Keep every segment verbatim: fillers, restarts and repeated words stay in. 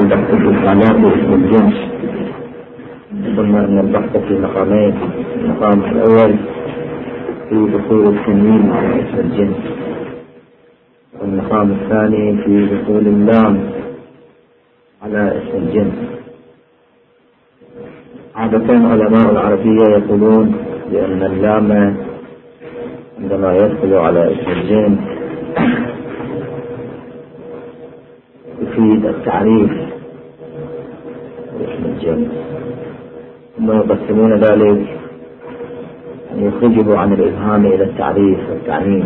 البحث في معناه اسم الجنس. قلنا أن البحث في مقامين: المقام الأول في دخول التنوين على اسم الجنس، والمقام الثاني في دخول اللام على اسم الجنس. عادة علماء العربية يقولون بأن اللام عندما يدخل على اسم الجنس يفيد التعريف باسم الجنس، ثم يقسمون ذلك أن يخرجوا عن الإبهام إلى التعريف والتعميم.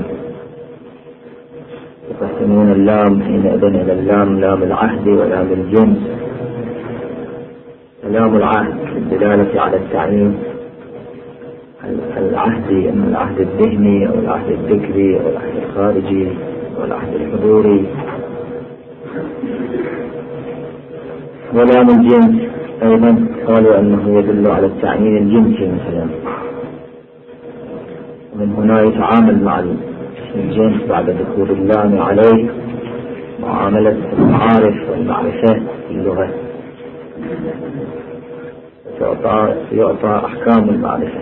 يقسمون اللام حينئذ إلى اللام لام العهد ولام الجنس. لام العهد الدلالة على التعميم، العهد إما العهد الذهني أو العهد الذكري أو العهد الخارجي أو العهد الحضوري. ولام الجنس أيضا قالوا أنه يدل على التعيين الجنسي مثلا، ومن هنا يتعامل مع الجنس بعد دخول اللام عليه معاملة المعارف والمعرفة في اللغة، يعطى أحكام المعرفة.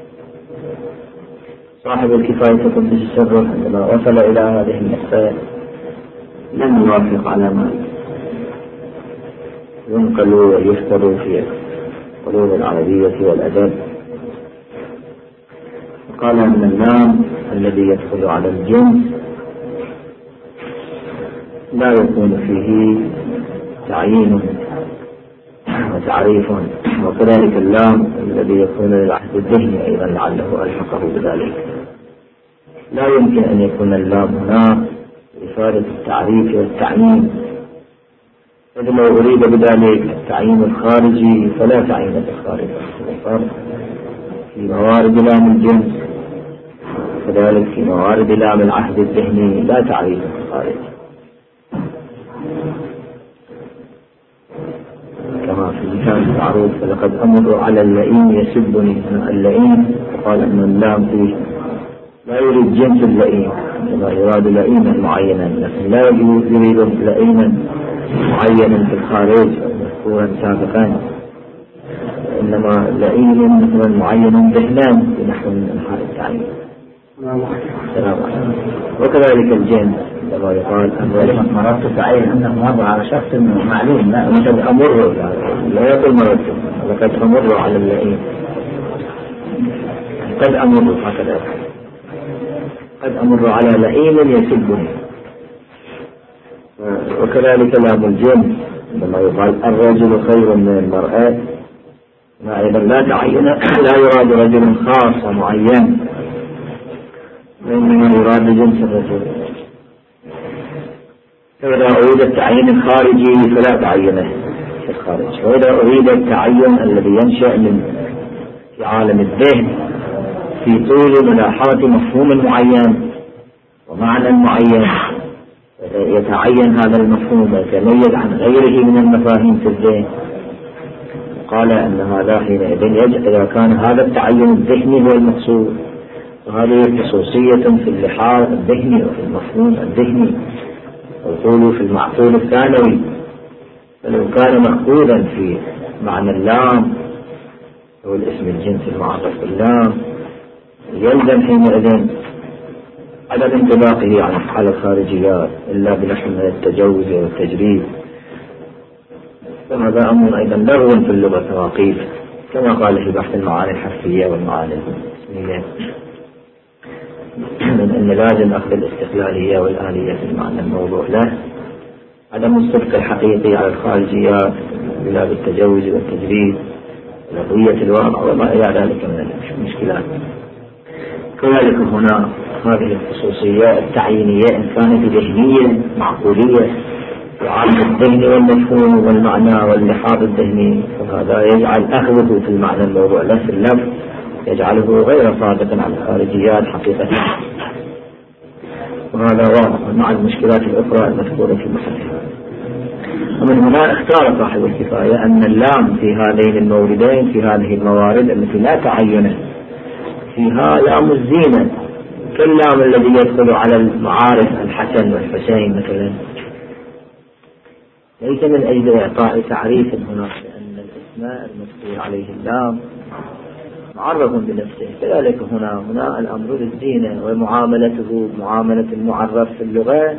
صاحب الكفاية تقدس السر عندما وصل إلى هذه النقطة لم يوافق على ما ينقل ويفتر في قلوب العربية والأدب، وقال أن اللام الذي يدخل على الجنس لا يكون فيه تعيين وتعريف، وكذلك اللام الذي يكون للعهد الذهني أيضا لعله ألحقه بذلك. لا يمكن أن يكون اللام هنا لإفادة التعريف والتعيين، إذ لو أريد بذلك التعيين الخارجي فلا تعيين الخارج. في موارد لام الجنس كذلك في موارد لام العهد الذهني لا تعيين الخارج، كما في لسان المعروف: فلقد أمر على اللئيم يسبني. اللئيم قال أن اللام فيه لا يريد جنس اللئيم، كما يراد لئيما معينا، لكن لا يريد لئيما معينا في الخارج مذكورا سابقا، إنما لئيم مثلا معين ذهنان بنحو من أنحاء التعيين. السلام عليكم. وكذلك الجنس عندما يقال أمر مررت تعين أنه مر على شخص معلوم، لا لقد أمر، لا يقول مررت، لقد أمر على اللئيم، قد أمر هكذا، قد أمر على لئيم يسبني. وكذلك لام الجنس عندما يقال الرجل خير من المرأة، ما أيضا لا تعين، لا يراد رجل خاص معين، وإنما يراد جنس الرجل. فإذا أريد التعيين الخارجي فلا تعينه في الخارج، وإذا أريد التعين الذي ينشأ من في عالم الذهن في طول ملاحظة مفهوم معين ومعنى معين، يتعين هذا المفهوم ويتميز عن غيره من المفاهيم في الذهن، قال أن هذا حينئذ إذا كان هذا التعين الذهني هو المقصود، وهذه خصوصية في اللحاظ الذهني وفي المفهوم الذهني، ويقول في المعقول الثانوي. فلو كان مأخوذا في معنى اللام هو الاسم الجنس المعرف باللام يلزم حينئذ عدم انطلاقه على الخارجيات إلا بنحو من التجوز والتجريد. فهذا أمر أيضا لغو في اللغة مواقيت، كما قال في بحث المعاني الحرفية والمعاني الاسمية، من أن لازم أخذ الاستقلالية والآلية في المعنى الموضوع له، عدم الصدق الحقيقي على الخارجيات بلا بالتجوز والتجريد ولغوية الواقع وما إلى ذلك من المشكلات. كذلك هنا هذه الخصوصية التعيينية إن كانت ذهنية معقولية في عالم الذهن والمفهوم والمعنى واللحاظ الذهني، فهذا يجعل أخذه في المعنى الموضوع له في اللفظ يجعله غير صادقا عن الخارجيات حقيقة، وهذا واضح مع المشكلات الأخرى المذكورة في المحل. ومن هنا اختار صاحب الكفاية أن اللام في هذين الموردين في هذه الموارد التي لا تعين فيها لام الزينة، كاللام الذي يدخل على المعارف الحسن والحسين مثلا، ليس من أجل إعطاء تعريف هنا، لأن الاسم المذكور عليه اللام معرف بنفسه. كذلك هنا هنا الأمر بالزينة ومعاملته معاملة المعرف في اللغة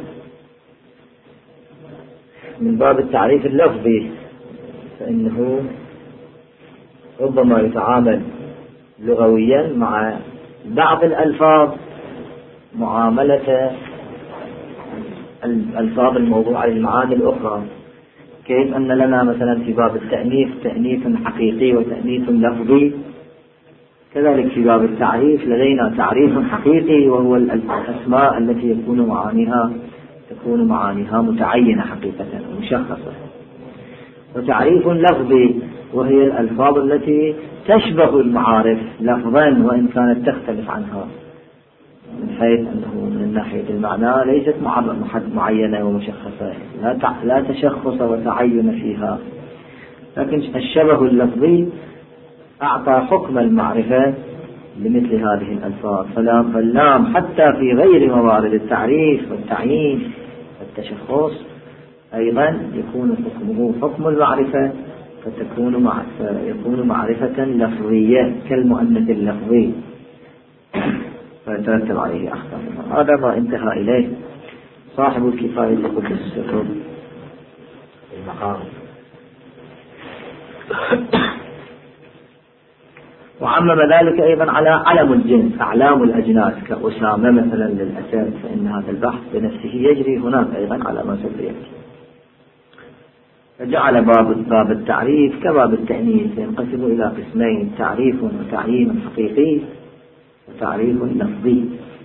من باب التعريف اللفظي، فإنه ربما يتعامل لغويا مع بعض الألفاظ معاملة الألفاظ الموضوعة للمعاني الأخرى، كيف أن لنا مثلا في باب التأنيث تأنيث حقيقي وتأنيث لفظي، كذلك في باب التعريف لدينا تعريف حقيقي وهو الأسماء التي يكون معانيها تكون معانيها متعينة حقيقة ومشخصة، وتعريف لفظي وهي الألفاظ التي تشبه المعارف لفظا وإن كانت تختلف عنها من حيث أنه من ناحية المعنى ليست معينة ومشخصة، لا تشخص وتعين فيها، لكن الشبه اللفظي أعطى حكم المعرفة لمثل هذه الألفاظ. فاللام حتى في غير موارد التعريف والتعيين والتشخص أيضا يكون حكمه حكم المعرفة، فتكون مع يكون معرفة لفظية كالمؤنث اللفظي فيترتب عليه أحكام. هذا ما انتهى إليه صاحب الكفاية لقدس السر المقام. وعمم ذلك أيضا على علم الجنس أعلام الأجناس كأسامة مثلا للأسد، فإن هذا البحث بنفسه يجري هناك أيضا على ما سوف يأتي. فجعل باب باب التعريف كباب التأنيث ينقسم إلى قسمين: تعريف وتعيين حقيقي وتعريف لفظي.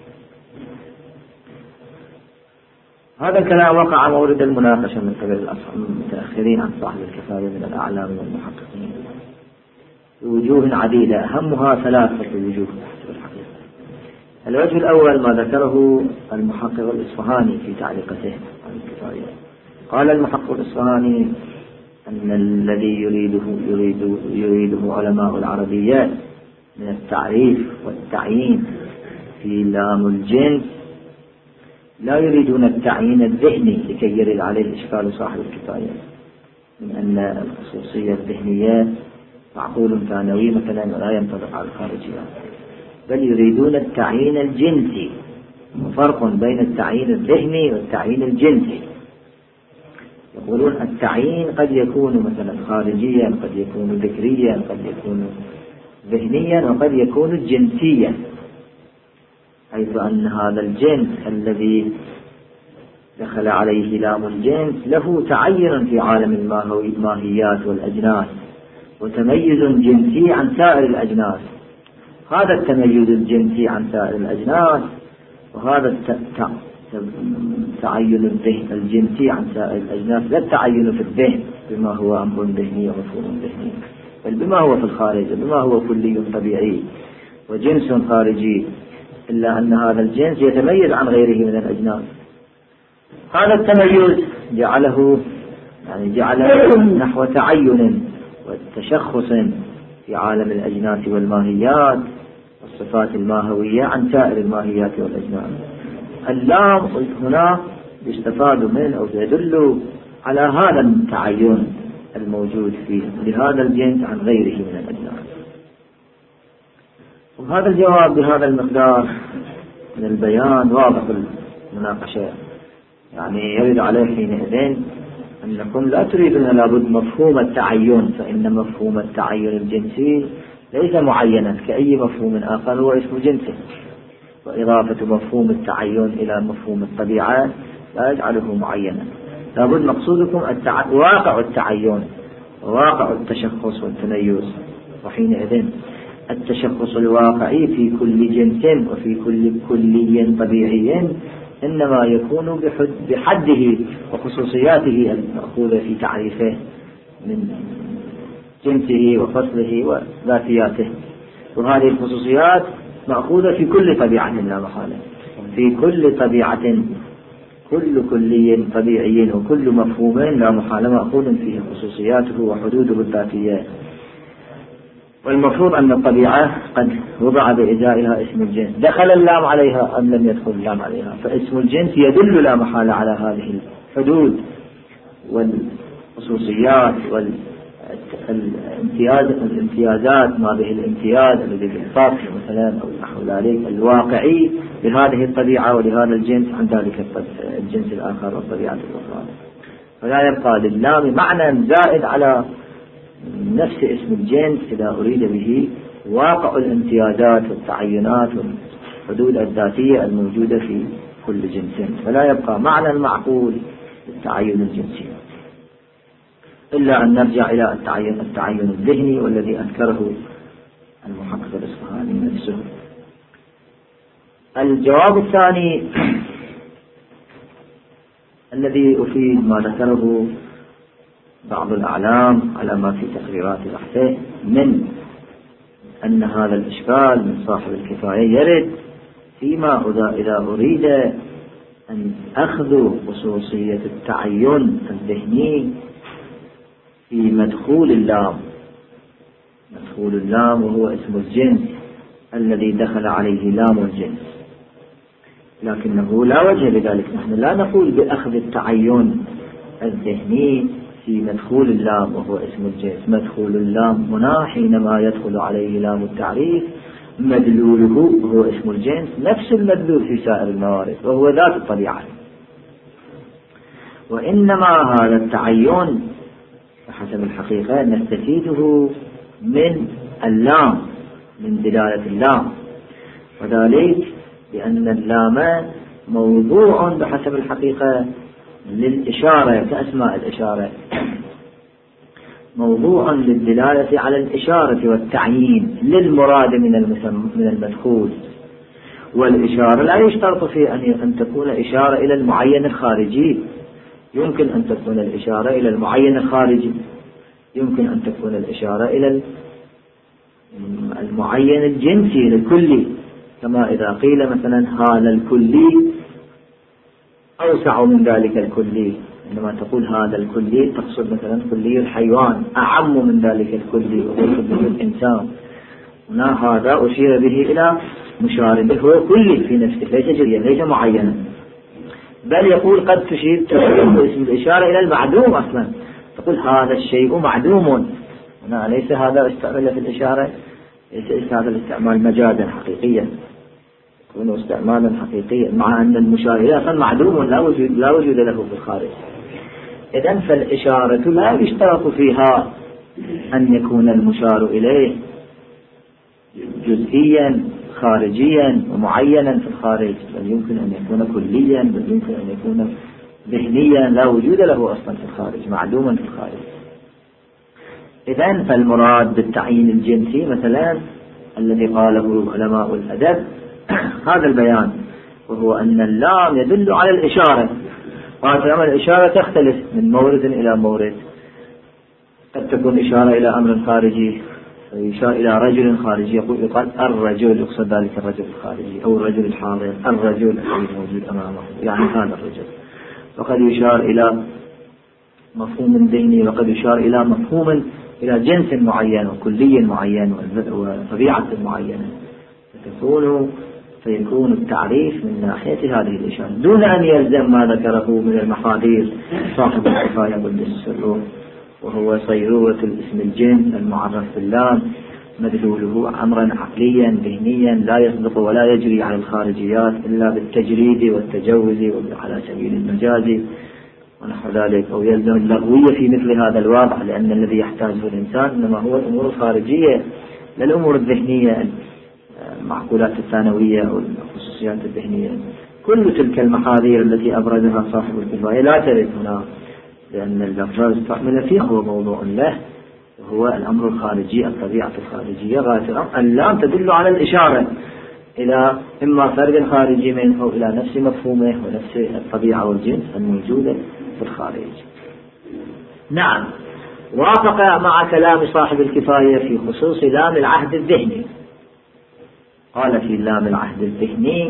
هذا الكلام وقع مورد المناقشة من قبل المتأخرين عن صاحب الكفاية من الأعلام والمحققين بوجوه عديدة، أهمها ثلاثة وجوه حسب الحقيقة. الوجه الأول ما ذكره المحقق الإصفهاني في تعليقته عن الكفاية. قال المحقق الإصفهاني أن الذي يريده يريد يريده علماء العربية من التعريف والتعيين في لام الجنس لا يريدون التعيين الذهني لكي يرد عليه إشكال صاحب الكفاية من أن الخصوصية الذهنية معقول ثانوي مثلا ولا ينطبق على الخارجيات، بل يريدون التعيين الجنسي. فرق بين التعيين الذهني والتعيين الجنسي. يقولون التعيين قد يكون مثلا خارجيا، قد يكون ذكريا، قد يكون ذهنيا، وقد يكون جنسيا، حيث أن هذا الجنس الذي دخل عليه لام الجنس له تعين في عالم الماهيات والأجناس وتميز جنسي عن سائر الأجناس. هذا التميز الجنسي عن سائر الأجناس وهذا التعين الذهني الجنسي عن سائر الأجناس لا التعين في الذهن بما هو أمر ذهني ومفهوم ذهني، بل بما هو في الخارج، بما هو كلي طبيعي وجنس خارجي، إلا أن هذا الجنس يتميز عن غيره من الأجناس. هذا التميز جعله يعني جعله نحو تعين وتشخص في عالم الأجناس والماهيات والصفات الماهوية عن سائر الماهيات والأجناس. اللام هنا يستفاد منه أو يدل على هذا التعين الموجود فيه لهذا الجنس عن غيره من الأجناس. وهذا الجواب بهذا المقدار من البيان واضح المناقشة، يعني يرد عليه حينئذ أنكم لا تريدون لابد مفهوم التعين، فإن مفهوم التعين الجنسي ليس معينا كأي مفهوم آخر، هو اسم جنسه، وإضافة مفهوم التعين إلى مفهوم الطبيعة لا يجعله معينا. لابد مقصودكم التع... واقع التعين وواقع التشخص والتميز، وحينئذ التشخص الواقعي في كل جنس وفي كل كلي طبيعي إنما يكون بحد بحده وخصوصياته المأخوذة في تعريفه من جنسه وفصله وذاتياته، وهذه الخصوصيات مأخوذة في كل طبيعة لا محالة، في كل طبيعة كل كلي طبيعي وكل مفهوم لا محالة مأخوذ فيه خصوصياته وحدوده الذاتية. والمفروض أن الطبيعة قد وضع بإزائها اسم الجنس، دخل اللام عليها أم لم يدخل اللام عليها، فاسم الجنس يدل لا محالة على هذه الحدود الخصوصيات والامتياز الامتيازات ما به الامتياز الذي بالفصل مثلا أو نحو ذلك الواقعي لهذه الطبيعة ولهذا الجنس عن ذلك الجنس الآخر والطبيعة الأخرى. فلا يبقى لللام معنى زائد على نفس اسم الجنس إذا أريد به واقع الامتيازات والتعينات والحدود الذاتية الموجودة في كل جنس، فلا يبقى معنى معقول للتعين الجنسي، إلا أن نرجع إلى التعين, التعين الذهني والذي أذكره المحقق الإصفهاني نفسه. الجواب الثاني الذي أفيد ما ذكره بعض الأعلام على ما في تقريرات بحثه من أن هذا الإشكال من صاحب الكفاية يرد فيما إذا أريد أن أخذ خصوصية التعين الذهني في مدخول اللام. مدخول اللام وهو اسم الجنس الذي دخل عليه لام الجنس، لكنه لا وجه لذلك. نحن لا نقول بأخذ التعين الذهني في مدخول اللام وهو اسم الجنس. مدخول اللام هنا حينما يدخل عليه لام التعريف مدلوله هو اسم الجنس نفس المدلول في سائر الموارد وهو ذات الطبيعة، وإنما هذا التعين حسب الحقيقة نستفيده من اللام، من دلالة اللام، وذلك لأن اللام موضوع بحسب الحقيقة للإشارة كأسماء الإشارة، موضوع للدلالة على الإشارة والتعيين للمراد من من المدخول. والإشارة لا يشترط في أن تكون إشارة إلى المعين الخارجي، يمكن أن تكون الإشارة إلى المعين الخارجي، يمكن أن تكون الإشارة إلى المعين الجنسي للكلي، كما إذا قيل مثلا هذا الكلي أوسع من ذلك الكلي. عندما تقول هذا الكلي تقصد مثلا كلي الحيوان أعم من ذلك الكلي وهو كلي الإنسان. هنا هذا أشير به إلى مشار به هو كلي في نفسه ليس جزئيا ليس معينا، بل يقول قد تشير اسم الإشارة إلى المعدوم أصلا، تقول هذا الشيء معدوم. هنا ليس هذا استعمل في الإشارة، ليس هذا الاستعمال مجازا حقيقيا، يكون استعمالا حقيقيا مع أن المشار إليه أصلا معدوم لا وجود لا وجود له في الخارج. إذن فالإشارة لا يشترط فيها أن يكون المشار إليه جزئيا خارجيا ومعينا في الخارج، بل يمكن أن يكون كليا، بل يمكن أن يكون ذهنيا لا وجود له أصلا في الخارج، معدوما في الخارج. إذن فالمراد بالتعيين الجنسي مثلا الذي قاله علماء الأدب هذا البيان، وهو أن اللام يدل على الإشارة، وهذا الإشارة تختلف من مورد إلى مورد، قد تكون إشارة إلى أمر خارجي، يشار إلى رجل خارجي يقول يقال الرجل، يقصد ذلك الرجل الخارجي أو الرجل الحاضر، الرجل الموجود أمامه يعني هذا الرجل. وقد يشار إلى مفهوم ذهني، وقد يشار إلى مفهوم إلى جنس معين وكلي معين وطبيعة معينة، فتكون فيكون التعريف من ناحية هذه الإشارة دون أن يلزم ما ذكره من المحاذير صاحب الكفاية قدس السر، وهو صيرورة الاسم الجنس المعرف باللام مدلوله أمرا عقليا ذهنيا لا يصدق ولا يجري على الخارجيات إلا بالتجريد والتجوز على سبيل المجاز ونحو ذلك، أو يلزم اللغوية في مثل هذا الواقع، لأن الذي يحتاجه الإنسان إنما هو الأمور الخارجية لا الأمور الذهنية المعقولات الثانوية أو الخصوصيات الذهنية. كل تلك المحاذير التي أبرزها صاحب الكفاية لا ترد هنا، لأن اللفظ استعمل فيه هو موضوع له وهو الأمر الخارجي، الطبيعة الخارجية. غاية اللام تدل على الإشارة إلى إما فرق خارجي منه أو إلى نفس مفهومه ونفس الطبيعة والجنس الموجودة في الخارج. نعم، وافق مع كلام صاحب الكفاية في خصوص لام العهد الذهني. قال في لام العهد الذهني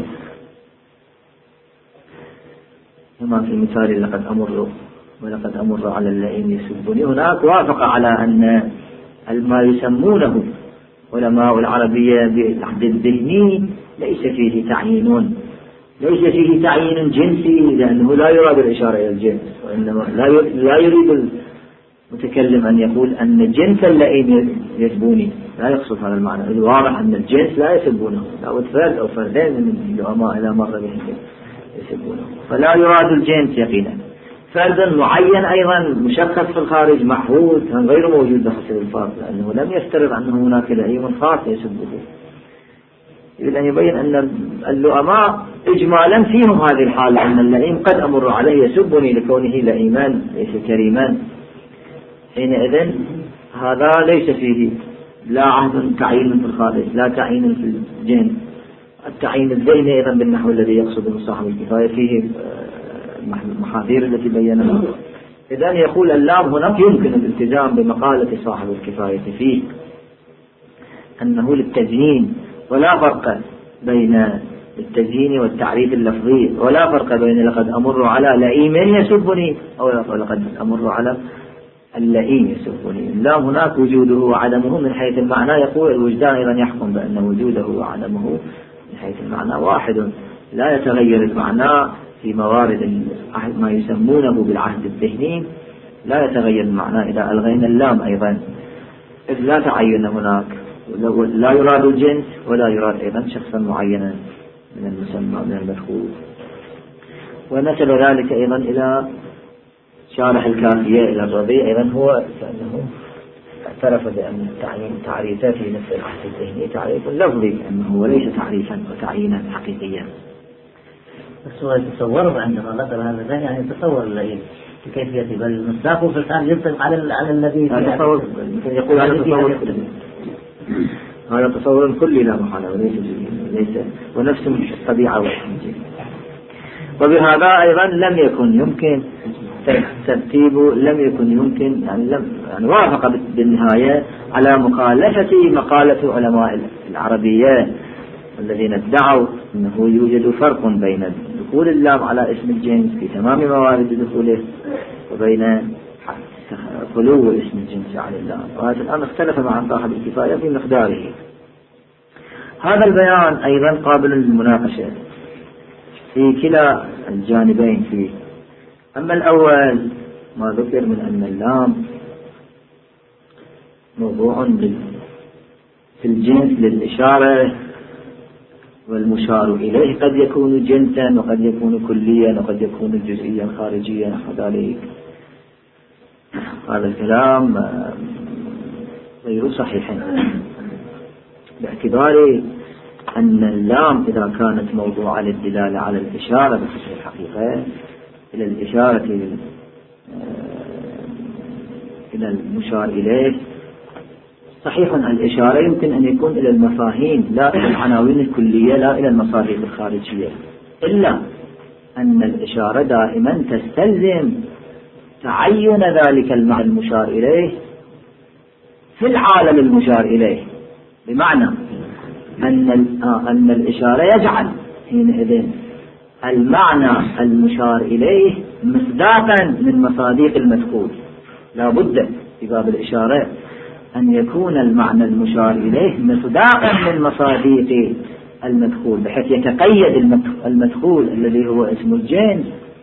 كما في مثال لقد أمر ولقد أمر على اللئيم يسبني، هناك وافق على أن ما يسمونه علماء العربية بالعهد الذهني ليس فيه تعيين، ليس فيه تعيين جنسي، لأنه لا يراد الإشارة إلى الجنس، وإنما لا لا يريد المتكلم أن يقول أن جنس اللئيم يسبوني، لا يقصد هذا المعنى. الواضح أن الجنس لا يسبونه، لا فرد أو فردين من العلماء إذا مر بهم يسبونه، فلا يراد الجنس يقينا. فرد معين أيضا مشخص في الخارج محفوظ غير موجود بحسب الفاظ، لأنه لم يفترض أنه هناك لئيم خاص يسبه. يريد أن يبين أن اللؤماء إجمالا فيهم هذه الحالة، أن اللئيم قد أمر عليه يسبني لكونه لئيمان ليس كريمان. حينئذ هذا ليس فيه لا عهد تعيين في الخارج، لا تعيين في الجنس. التعيين الذهني أيضا بالنحو الذي يقصده صاحب الكفاية فيه المحاذير التي بينها. إذن يقول اللام هناك يمكن الالتزام بمقالة صاحب الكفاية فيه أنه للتزيين، ولا فرق بين التزيين والتعريف اللفظي، ولا فرق بين لقد أمر على لئيم يسبني أو لقد أمر على اللئيم يسبني. اللام هناك وجوده وعدمه من حيث المعنى. يقول الوجدان أيضا يحكم بأن وجوده وعدمه من حيث المعنى واحد، لا يتغير المعنى في موارد ما يسمونه بالعهد الذهني، لا يتغير المعنى إذا ألغينا اللام أيضا، إذ لا تعين هناك، لا يراد الجنس ولا يراد أيضا شخصا معينا من المسمى من المذكور. ونسب ذلك أيضا إلى شارح الكافية إلى الربيع أيضا، هو فإنه اعترف بأن التعيين تعريفات في نفس العهد الذهني تعريف لفظي، أنه وليس تعريفا وتعيينا حقيقيا. بس هو يتصور عندما ذكر هذا الذهن، يعني يتصور اللئيم بكيفية، بل مصداقه في الآن ينطبق على على الذي يقول هذا تصور هذا تصور كلي لا محالة وليس ليس ونفس الطبيعة والحمد. وبهذا أيضا لم يكن يمكن ترتيبه، لم يكن يمكن يعني لم يعني وافق بالنهاية على مخالفة مقالة علماء العربية الذين ادعوا أنه يوجد فرق بين دخول اللام على اسم الجنس في تمام موارد دخوله وبين خلو اسم الجنس على اللام. وهذا الآن اختلف مع صاحب الكفاية في مقداره. هذا البيان أيضا قابل للمناقشة في كلا الجانبين فيه. أما الأول ما ذكر من أن اللام موضوع في الجنس للإشارة، والمشار إليه قد يكون جنسا وقد يكون كليا وقد يكون جزئيا خارجيا، وذلك هذا الكلام غير صحيح، باعتبار أن اللام إذا كانت موضوعة للدلالة على الإشارة بحسب الحقيقة إلى الإشارة إلى المشار إليه، صحيح الإشارة يمكن أن يكون إلى المفاهيم لا إلى العناوين الكلية، لا إلى المصادر الخارجية، إلا أن الإشارة دائما تستلزم تعين ذلك المعنى المشار إليه في العالم المشار إليه، بمعنى أن أن الإشارة يجعل حينئذ المعنى المشار إليه مصداقا من مصادق المدخول. لا بد في باب الإشارة أن يكون المعنى المشار إليه مصداقا من مصادق المدخول، بحيث يتقيد المدخول الذي هو اسم الجنس،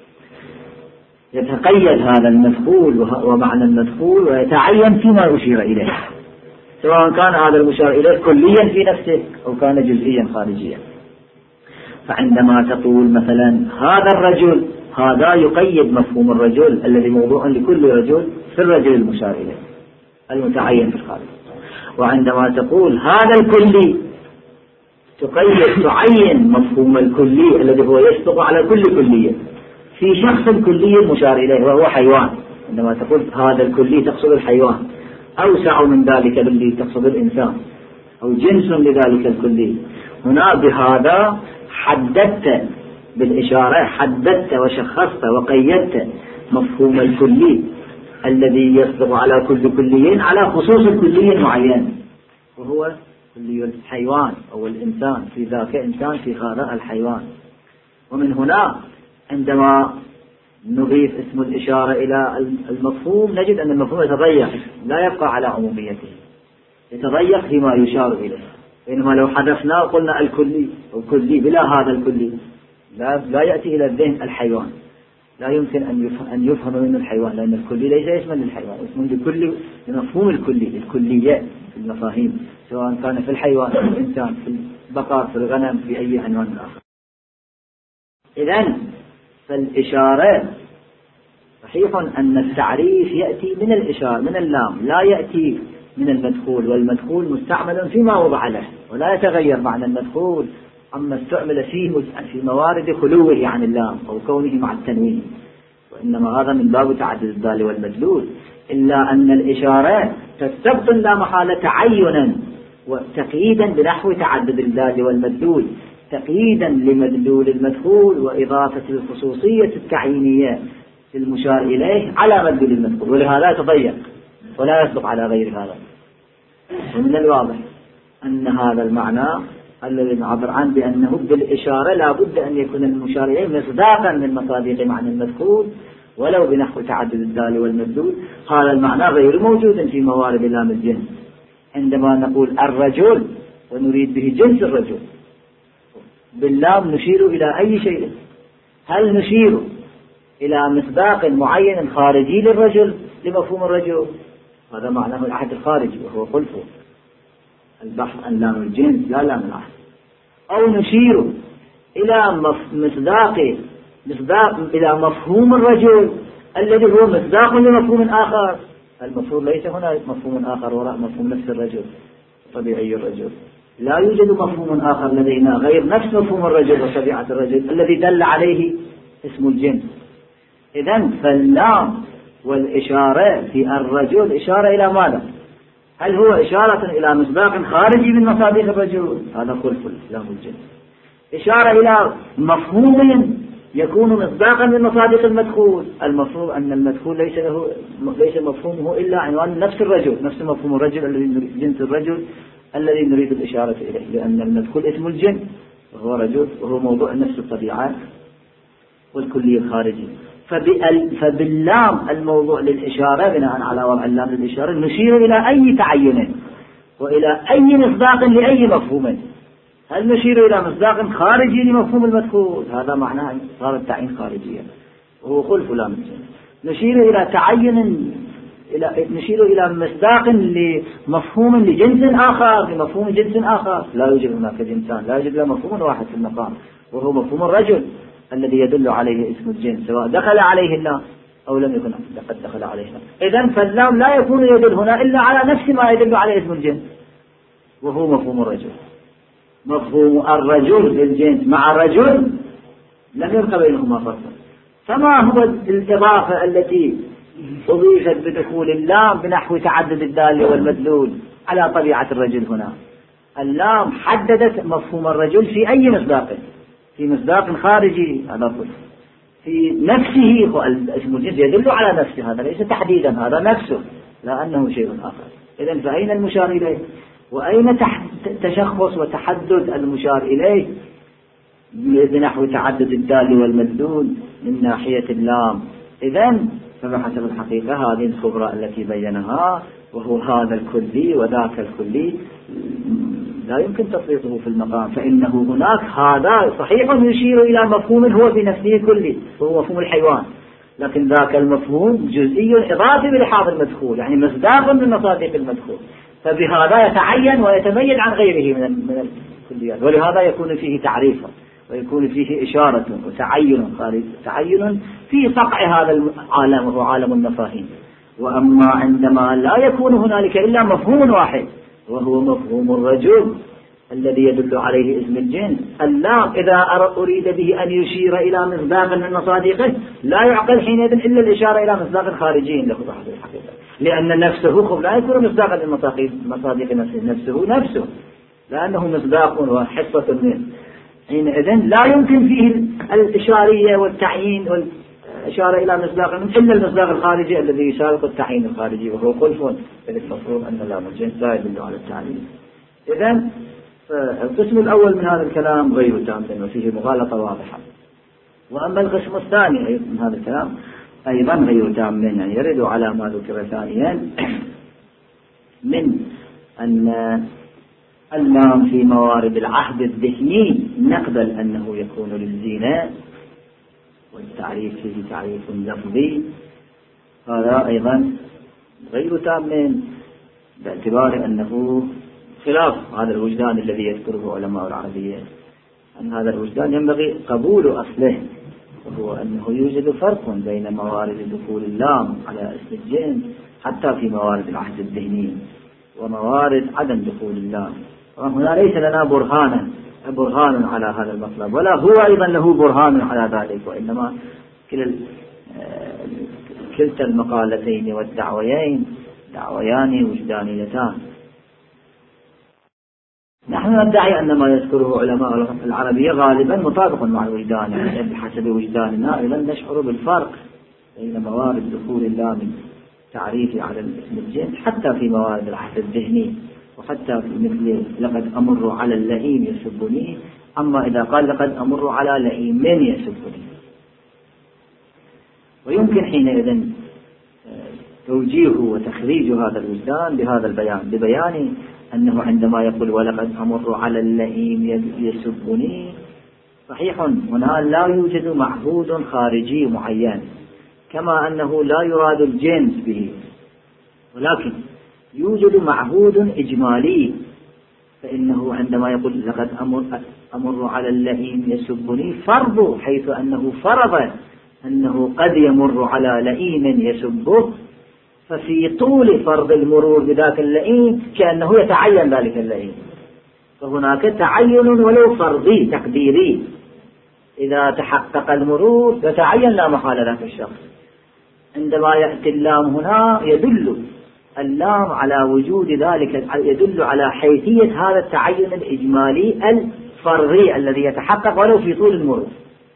يتقيد هذا المدخول ومعنى المدخول ويتعين فيما أشير إليه، سواء كان هذا المشار إليه كليا في نفسه أو كان جزئيا خارجيا. فعندما تقول مثلا هذا الرجل، هذا يقيد مفهوم الرجل الذي موضوع لكل رجل في الرجل المشار إليه المتعين في الخارج. وعندما تقول هذا الكلي، تقيد تعين مفهوم الكلي الذي هو يصدق على كل كلية في شخص كلي مشار إليه وهو حيوان. عندما تقول هذا الكلي تقصد الحيوان، أوسع من ذلك باللي تقصد الإنسان أو جنس لذلك الكلي. هنا بهذا حددت بالإشارة، حددت وشخصت وقيدت مفهوم الكلي الذي يصدق على كل كلي على خصوص الكلي معين، وهو كلي الحيوان أو الإنسان، في ذاك إنسان في هذا الحيوان. ومن هنا عندما نضيف اسم الإشارة إلى المفهوم نجد أن المفهوم يتضيق، لا يبقى على عموميته، يتضيق فيما يشار إليه. بينما لو حذفنا وقلنا الكلي أو كلي بلا هذا الكلي لا, لا يأتي إلى الذهن الحيوان، لا يمكن أن يفهم منه الحيوان، لأن الكلي ليس اسما للحيوان، اسم لكل لمفهوم الكلي، الكليات في المفاهيم، سواء كان في الحيوان في الإنسان في البقر في الغنم في أي عنوان آخر. إذن فالإشارة صحيح أن التعريف يأتي من الإشارة من اللام، لا يأتي من المدخول، والمدخول مستعمل فيما وضع له، ولا يتغير معنى المدخول عما استعمل فيه في موارد خلوه عن اللام أو كونه مع التنوين، وإنما هذا من باب تعدد الدال والمدلول، إلا أن الإشارة تستبطن لا محالة تعينا وتقييدا بنحو تعدد الدال والمدلول، تقييدا لمدلول المدخول وإضافة الخصوصية التعيينية المشار إليه على مدلول المدخول، ولهذا يتضيق ولا يصدق على غير هذا. ومن الواضح أن هذا المعنى الذي نعبر عنه بأنه بالإشارة لا بد أن يكون المشار إليه مصداقا من مصادق معنى المدخول ولو بنحو تعدد الدال والمدلول، هذا المعنى غير موجود في موارد لام الجنس. عندما نقول الرجل ونريد به جنس الرجل، باللام نشير إلى أي شيء؟ هل نشير إلى مصداق معين خارجي للرجل لمفهوم الرجل؟ هذا معناه العهد الخارجي وهو خلفه البحث عن لام الجنس لا لام العهد. أو نشير إلى مصداق مصداق إلى مفهوم الرجل الذي هو مصداق لمفهوم آخر. المفهوم ليس هنا مفهوم آخر وراء مفهوم نفس الرجل طبيعي الرجل، لا يوجد مفهوم آخر لدينا غير نفس مفهوم الرجل وطبيعة الرجل الذي دل عليه اسم الجنس. إذن فاللام والإشارة في الرجل إشارة إلى ماذا؟ هل هو إشارة إلى مصداق خارجي من مصادق الرجل؟ هذا خلف لام الجنس. إشارة إلى مفهوم يكون مصداقا من مصادق المدخول، المفهوم أن المدخول ليس له ليس مفهومه إلا عنوان نفس الرجل، نفس مفهوم الرجل الذي جنس الرجل الذي نريد الإشارة إليه، لأن المدخول اسم الجنس وهو رجل وهو موضوع نفس الطبيعات والكلية الخارجي. فباللام الموضوع للإشارة بناء على وضع اللام للإشارة نشير إلى أي تعين وإلى أي مصداق لأي مفهوم. هل نشير إلى مصداق خارجي لمفهوم المدخول؟ هذا معناه صار التعيين خارجيا وهو خلف لام الجنس. نشير إلى تعين إلى نشير إلى مصداق لمفهوم لجنس آخر لمفهوم جنس آخر، لا يوجد هناك جنسان، لا يوجد له مفهوم واحد في المقام وهو مفهوم الرجل الذي يدل عليه اسم الجنس سواء دخل عليه اللام أو لم يكن قد دخل عليه اللام. إذن فاللام لا يكون يدل هنا إلا على نفس ما يدل عليه اسم الجنس وهو مفهوم الرجل. مفهوم الرجل للجنس مع الرجل لم يبقى بينهما فرق. فما هو الإضافة التي أضيفت بدخول اللام بنحو تعدد الدال والمدلول على طبيعة الرجل هنا؟ اللام حددت مفهوم الرجل في أي مصداق، في مصداق خارجي هذا كله في نفسه، اسم الجنس يدل على نفسه، هذا ليس تحديدا هذا نفسه لا أنه شيء آخر. إذن فأين المشار إليه وأين تشخص وتحدد المشار إليه بنحو تعدد الدال والمدلول من ناحية اللام؟ إذن فبحسب الحقيقة هذه الخبرة التي بينها وهو هذا الكلي وذاك الكلي لا يمكن تفريطه في المقام، فإنه هناك هذا صحيح يشير إلى مفهوم هو بنفسه كلي وهو مفهوم الحيوان، لكن ذاك المفهوم جزئي إضافي بلحاظ المدخول يعني مصداق من مصادق المدخول، فبهذا يتعين ويتميز عن غيره من من الكليات، ولهذا يكون فيه تعريفا ويكون فيه إشارة وتعين خارج تعين في صقع هذا العالم وهو عالم المفاهيم. وأما عندما لا يكون هنالك إلا مفهوم واحد وهو مفهوم الرجل الذي يدل عليه اسم الجنس، اللام إذا أريد به أن يشير إلى مصداق من مصادقه لا يعقل حينئذ إلا الإشارة إلى مصداق خارجي له بحث الحقيقة، لأن نفسه خب لا يكون مصداقا لمصادق نفسه نفسه نفسه لأنه مصداق وحصة منه، حينئذ لا يمكن فيه الإشارية والتعيين والإشارة إلى مصداق إلا المصداق الخارجي الذي يسابق التعيين الخارجي وهو خلف. فالمفروض أن اللام الجنس لا يدل على التعيين. إذن القسم الأول من هذا الكلام غير تام وفيه مغالطة واضحة. وأما القسم الثاني من هذا الكلام أيضا غير تام، يعني يرد على ما ذكر ثانيا من أن اللام في موارد العهد الذهني نقبل أنه يكون للزينة والتعريف فيه تعريف لفظي، هذا أيضا غير تام باعتبار أنه خلاف هذا الوجدان الذي يذكره علماء العربية، أن هذا الوجدان ينبغي قبول أصله، وهو أنه يوجد فرق بين موارد دخول اللام على اسم الجنس حتى في موارد العهد الذهني وموارد عدم دخول اللام. وهنا ليس لنا برهانا برهان على هذا المطلب، ولا هو أيضا له برهان على ذلك، وإنما كلتا المقالتين والدعويين دعويان وجدانيتان. نحن ندعي أن ما يذكره علماء العربية غالبا مطابق مع الوجدان، يعني بحسب وجداننا أيضا نشعر بالفرق بين موارد دخول اللام تعريفي على الاسم الجنس حتى في موارد العهد الذهني، وحتى في مثل لقد أمر على اللئيم يسبني، أما إذا قال لقد أمر على لئيم من يسبني. ويمكن حينئذ توجيه وتخريج هذا الوجدان بهذا البيان، ببيان أنه عندما يقول ولقد أمر على اللئيم يسبني، صحيح هنا لا يوجد معهود خارجي معين، كما أنه لا يراد الجنس به، ولكن يوجد معهود إجمالي، فإنه عندما يقول لقد أمر, أمر على اللئيم يسبني فرض، حيث أنه فرض أنه قد يمر على لئيم يسبه، ففي طول فرض المرور بذاك اللئيم كأنه يتعين ذلك اللئيم، فهناك تعين ولو فرضي تقديري، إذا تحقق المرور يتعين لا محالة ذاك الشخص. عندما يأتي اللام هنا يدل اللام على وجود ذلك، يدل على حيثية هذا التعين الإجمالي الفرضي الذي يتحقق ولو في طول المرور.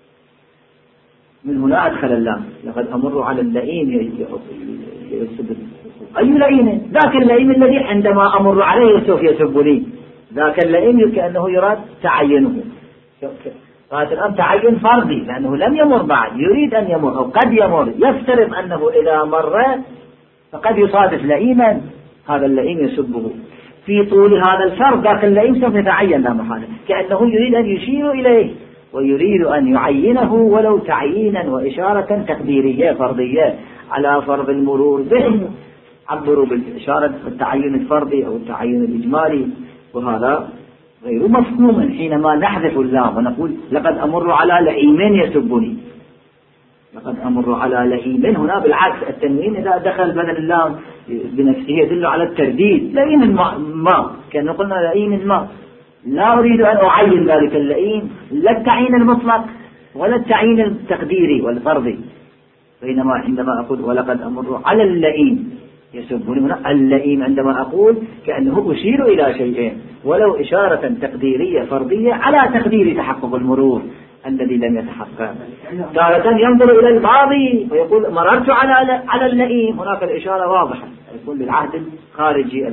من هنا أدخل اللام لقد أمر على اللئيم يسب. أي لئيم؟ ذاك اللئيم الذي عندما أمر عليه سوف يسبني، ذاك اللئيم كأنه يراد تعينه. هذا الآن تعين فرضي لأنه لم يمر بعد، يريد أن يمر أو قد يمر، يفترض أنه إذا مر فقد يصادف لئيما هذا اللئيم يسبه، في طول هذا الفرض ذاك اللئيم سوف يتعين لا محالة، كأنه يريد أن يشير إليه ويريد أن يعينه ولو تعيينا وإشارة تقديرية فرضية على فرض المرور به، عبروا بالإشارة التعين الفردي أو التعين الإجمالي، وهذا غير مفهوم حينما نحذف اللام ونقول لقد أمر على لئيم يسبني. لقد أمر على لئيم هنا بالعكس، التنوين إذا دخل بدل اللام بنفسه يدل على الترديد، لئيم الماء ما كان قلنا لئيم الماء، لا أريد أن أعين ذلك اللئيم لا التعيين المطلق ولا التعيين التقديري والفرضي، بينما عندما أقول ولقد أمر على اللئيم يسبني هنا اللئيم عندما أقول كأنه أشير إلى شيئين، ولو إشارة تقديرية فرضية على تقدير تحقق المرور الذي لم يتحقق. تارة ينظر إلى الماضي ويقول مررت على على اللئيم، هناك الإشارة واضحة يكون للعهد الخارجي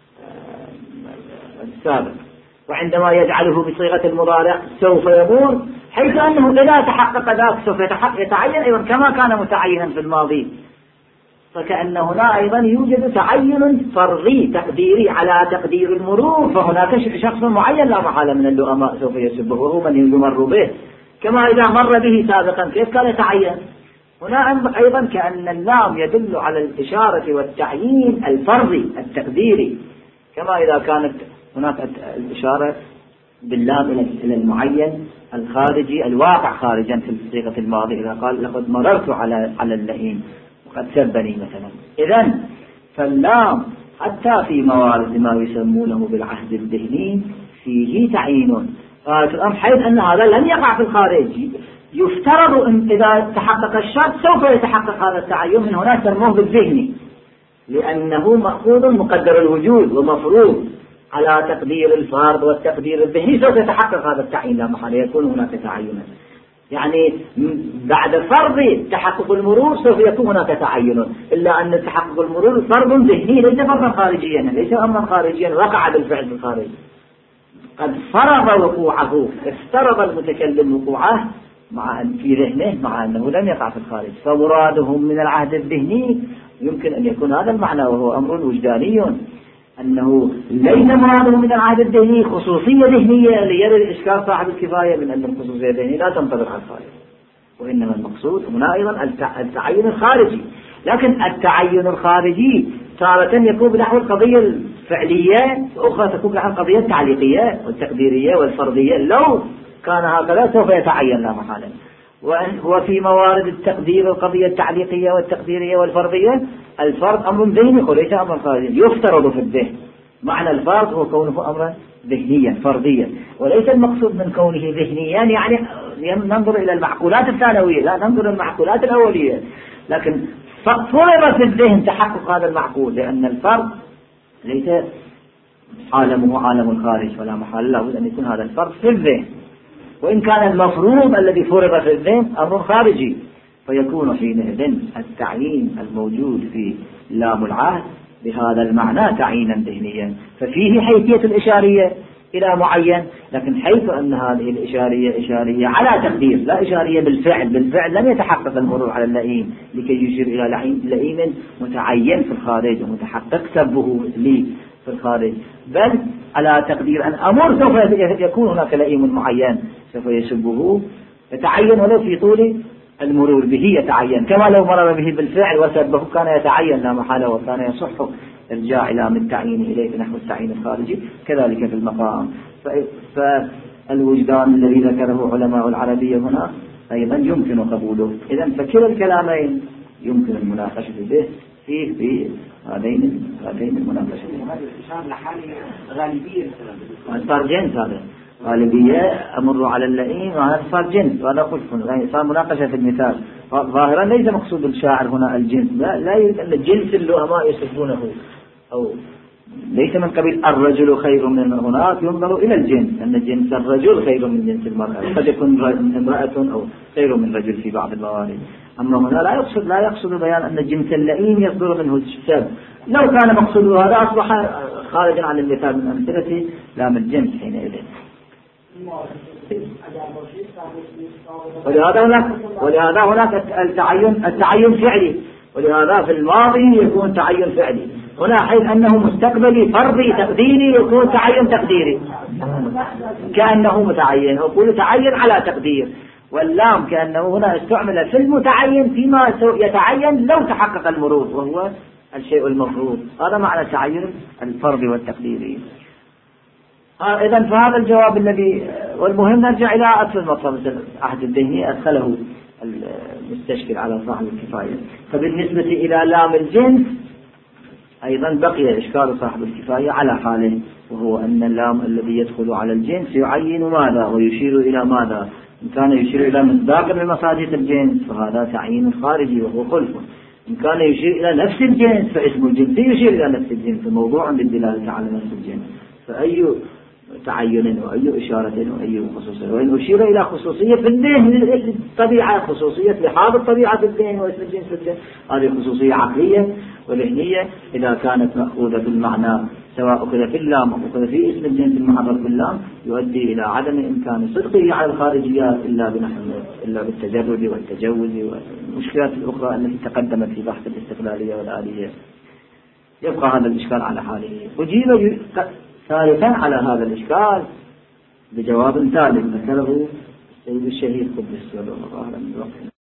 السابق، وعندما يجعله بصيغة المضارع سوف يمر، حيث أنه إذا تحقق ذاك سوف يتعين أيضا كما كان متعينا في الماضي، فكأن هنا أيضا يوجد تعين فرضي تقديري على تقدير المرور، فهناك شخص معين لا محالة من اللؤماء سوف يسبه وهو من يمر به، كما إذا مر به سابقا كيف كان يتعين. هنا أيضا كأن اللام يدل على الإشارة والتعيين الفرضي التقديري، كما إذا كانت هناك الإشارة باللام إلى المعين الخارجي الواقع خارجا في صيغة الماضي، إذا قال لقد مررت على على اللئيم وقد سبني مثلا. إذن فاللام حتى في موارد ما يسمونه بالعهد الذهني فيه تعيين، فالأمر حيث أن هذا لم يقع في الخارج، يفترض أن إذا تحقق الشرط سوف يتحقق هذا التعين، من هنا سموه بالذهني لأنه مأخوذ مقدر الوجود ومفروض على تقدير الفرض والتقدير الذهني، سوف يتحقق هذا التعيين لا محالة، يكون هناك تعينا، يعني بعد فرض تحقق المرور سوف يكون هناك تعين، إلا أن تحقق المرور فرض ذهني ليس فرضا خارجيا، ليس أمرا خارجيا وقع بالفعل في الخارج، قد فرض وقوعه، افترض المتكلم وقوعه مع في ذهنه مع أنه لم يقع في الخارج، فمرادهم من العهد الذهني يمكن أن يكون هذا المعنى، وهو أمر وجداني، أنه ليس مراده من العهد الذهني خصوصية ذهنية ليرى الإشكال صاحب الكفاية من أن الخصوصية الذهنية لا تنطبق على الخارج، وإنما المقصود هنا أيضا التعين الخارجي. لكن التعين الخارجي تارة يكون بنحو القضية الفعلية، وأخرى تكون بنحو القضية التعليقية والتقديرية والفرضية. لو كان هكذا سوف يتعين لا محالة. وفي موارد التقدير والقضية التعليقية والتقديرية والفرضية الفرض أمر ذهني وليس أمر خارجي، يفترض في الذهن. معنى الفرض هو كونه أمرا ذهنيا فرضيا، وليس المقصود من كونه ذهنيا يعني ننظر إلى المعقولات الثانوية، لا ننظر إلى المعقولات الأولية. لكن فرض في الذهن تحقق هذا المعقول، لأن الفرض ليس عالمه عالم الخارج ولا محال، لابد أن يكون هذا الفرض في الذهن. وإن كان المفروض الذي فرض في الذهن أمر خارجي، فيكون حينئذ التعيين الموجود في لام العهد بهذا المعنى تعيينا ذهنيا، ففيه حيثية الإشارية إلى معين، لكن حيث أن هذه الإشارية إشارية على تقدير لا إشارية بالفعل. بالفعل لم يتحقق المرور على اللئيم لكي يشير إلى لئيم متعين في الخارج ومتحقق سبه لي في الخارج، بل على تقدير أن أمر سوف يكون هناك لئيم معين سوف يسبه يتعين ولو في طول المرور به يتعين، كما لو مر به بالفعل وسبه كان يتعين لا محالة وكان يصح ارجاع إلى من التعيين إليه نحو التعيين الخارجي. كذلك في المقام. فالوجدان الذي ذكره علماء العربية هنا أيضا يمكن قبوله. إذن فكلا الكلامين يمكن المناقشة به فيه في هذين هذين المناقشتين. هذا الإشارة لحالة غالبية صار جنس، هذا غالبية أمر على اللئيم وهذا صار جنس، وهذا خلف يعني صار مناقشة في المثال. ظاهرا ليس مقصود الشاعر هنا الجنس، لا لا يريد أن الجنس اللؤماء يسبونه، أو ليس من قبيل الرجل خير من هناك، ينظر إلى الجنس أن جنس الرجل خير من جنس المرأة، قد يكون امرأة أو خير من رجل في بعض الموارد. أما هنا لا يقصد لا يقصد بيان أن جنس اللئيم يصدر منه السب. لو كان مقصوده هذا أصبح خارجا عن المثال من أمثلة لام الجنس حينئذ. ولهذا هناك ولهذا هناك التعين التعين فعلي، ولهذا في الماضي يكون تعين فعلي، هنا حيث أنه مستقبلي فرضي تقديري يكون تعين تقديري كأنه متعين، أقول تعين على تقدير. واللام كأنه هنا استعمل في المتعين فيما يتعين لو تحقق المرور وهو الشيء المفروض. هذا معنى التعين الفرضي والتقديري. إذن فهذا الجواب الذي والمهم نرجع إلى أصل المطلب العهد الذهني أدخله المستشكل على صاحب الكفاية. فبالنسبة إلى لام الجنس أيضا بقي إشكال صاحب الكفاية على حاله، وهو أن اللام الذي يدخل على الجنس يعين ماذا ويشير إلى ماذا. إن كان يشير إلى مصداق من مصادق الجنس فهذا تعيين خارجي وهو خلف، إن كان يشير إلى نفس الجنس فاسم الجنس يشير إلى نفس الجنس موضوع للدلالة على نفس الجنس. فأي تعين وأي إشارة وأي خصوصية، وإن أشير إلى خصوصية في الذهن الطبيعة، خصوصية لحاظ الطبيعة في الذهن واسم الجنس في الذهن، هذه خصوصية عقلية وذهنية إذا كانت مأخوذة بالمعنى سواء أخذ في اللام أو أخذ في اسم الجنس المحرر في اللام يؤدي إلى عدم إمكان صدقه على الخارجيات إلا بنحو إلا بالتجرد والتجوز والمشكلات الأخرى التي تقدمت في بحث الاستقلالية والآلية. يبقى هذا الإشكال على حاله. أجيب ثالثا على هذا الإشكال بجواب ثالث ذكره السيد الشهيد قدس سره الله من وقت